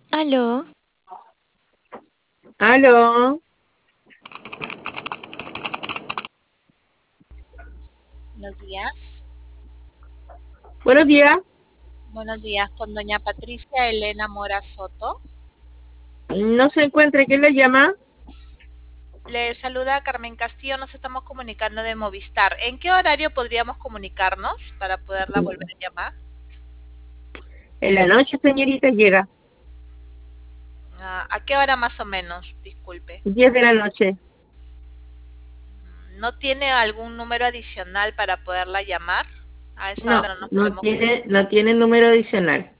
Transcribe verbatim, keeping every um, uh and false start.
Aló, Aló, Buenos días. buenos días. Buenos días con doña Patricia Elena Mora Soto. No se encuentra, ¿quién le llama? Le saluda Carmen Castillo, nos estamos comunicando de Movistar. ¿En qué horario podríamos comunicarnos para poderla volver a llamar? En la noche, señorita, llega. Ah, ¿a qué hora más o menos? Disculpe. Diez de la noche. ¿No tiene algún número adicional para poderla llamar? A esa No, hora no nos no podemos tiene, comunicar. no tiene número adicional.